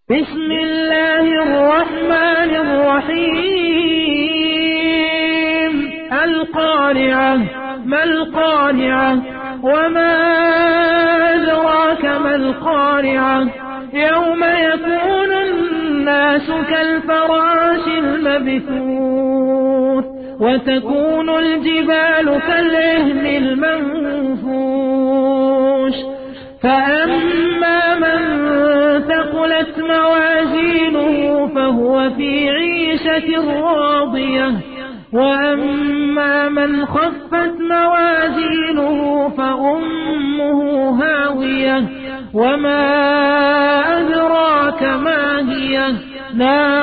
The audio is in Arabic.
بسم الله الرحمن الرحيم القارعة ما القارعة وما أدراك ما القارعة يوم يكون الناس كالفراش المبثوث وتكون الجبال كالعهن المنفوش فأما من ثقلت موازينه فهو في عيشة راضية وأما من خفت موازينه فأمه هاوية وما أدراك ما هي